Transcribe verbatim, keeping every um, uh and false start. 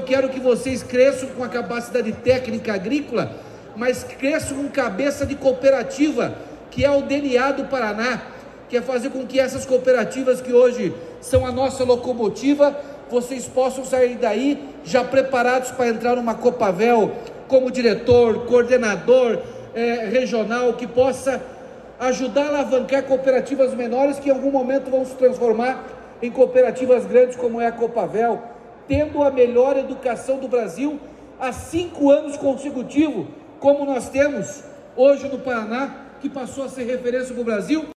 quero que vocês cresçam com a capacidade técnica agrícola, mas cresçam com cabeça de cooperativa, que é o D N A do Paraná, que é fazer com que essas cooperativas que hoje são a nossa locomotiva, vocês possam sair daí já preparados para entrar numa Copavel como diretor, coordenador é, regional, que possa ajudar a alavancar cooperativas menores que em algum momento vão se transformar em cooperativas grandes como é a Copavel, tendo a melhor educação do Brasil há cinco anos consecutivos, como nós temos hoje no Paraná, que passou a ser referência para o Brasil.